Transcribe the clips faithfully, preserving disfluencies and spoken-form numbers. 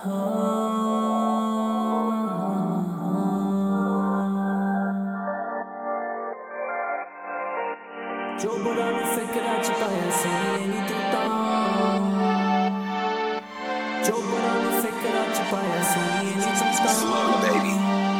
जो बुरा नु फिक्रा च पाया सोनिए नी तू तां जो बुरा नु फिक्रा च पाया सोनिए नी तू तां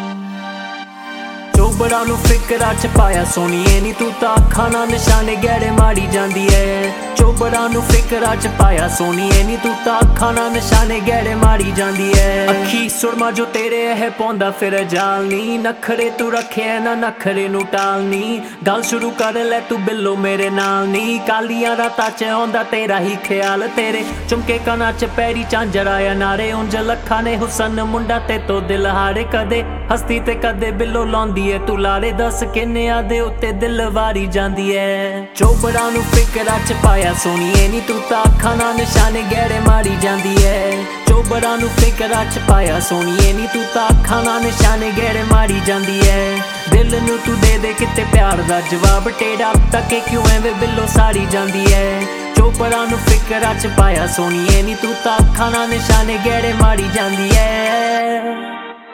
जो बुरा नु फिक्रा च पाया सोनिए नी तू तां अखां नाल निशाने गैड़े मारी जांदी ऐ जो बुरा नु फिक्रा च पाया सोनिए नी तू तां अखां नाल निशाने गैड़े मारी जांदी ऐ अखी सुरमा जो तेरे है पौंदा फिर जालनी नखरे तू रखे ना नखरे नु टालनी गल शुरू कर ले तू बिल्लो मेरे नाल नी कालियां रातां च आउंदा तेरा ही ख्याल तेरे चुमके कना च पैरी झांजर आया नारे उंज लखा ने हुसन मुंडा ते तो दिल हारे कदे हस्ती ते कदे बिल्लो लाउंदी ऐ तू लारे दस किन्ने आदे उत्ते दिल वारी जांदी ऐ चोबड़ा नु फिक्रा च पाया सोनिए नी तू तां अखां नाल निशाने गैड़े मारी जांदी ऐ चोबड़ा नु फिक्रा च पाया सोनिए नी तू तां अखां नाल निशाने गैड़े मारी जांदी ऐ दिल नू तू दे दे किते प्यार दा जवाब टेढ़ा तके क्यों एवें बिल्लो सारी जांदी ऐ चोबड़ा नु फिक्रा च पाया सोनिए नी तू तां अखां नाल निशाने गैड़े मारी जांदी ऐ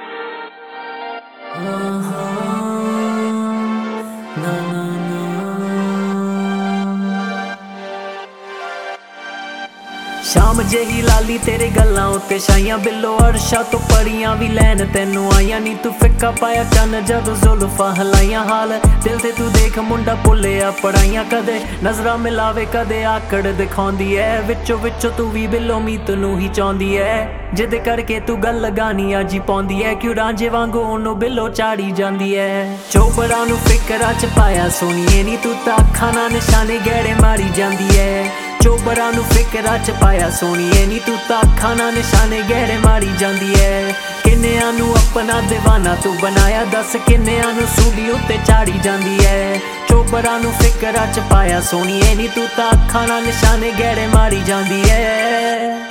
शाम जेही लाली तेरे गल्लां उत्ते छाइयां बिल्लो अर्शा तो परियां भी लैन तैनू आइयां नी तू फिक्का पाया चन्न जदों जुल्फां हलाइयां हाल दिल ते तू देख मुंडा भुल्लिया पढ़ाइयां कदे नजरां मिलावे कदे आकड़ दिखाउंदी ऐ विचों विचों तू भी बिल्लो मीत नू ही चाहुंदी ऐ जिद करके तू गल लगानी अजी पाउंदी ऐ क्यों रांझे वांगू ओनू बिल्लो चाड़ी जांदी ऐ चोबड़ा नू फिक्रा च पाया सोनिए नी तू तां अखां नाल निशाने गैड़े मारी जांदी ऐ चोबड़ा नू फिक्रा च पाया सोनिए नी तू तां अखां नाल निशाने गैड़े मारी जांदी ऐ किन्नेआं नू अपना दीवाना तू बनाया दस किन्नेआं नू सूली उत्ते चाड़ी जांदी ऐ चोबड़ा नू फिक्रा च पाया सोनिए नी तू तां अखां नाल निशाने गैड़े मारी जांदी ऐ।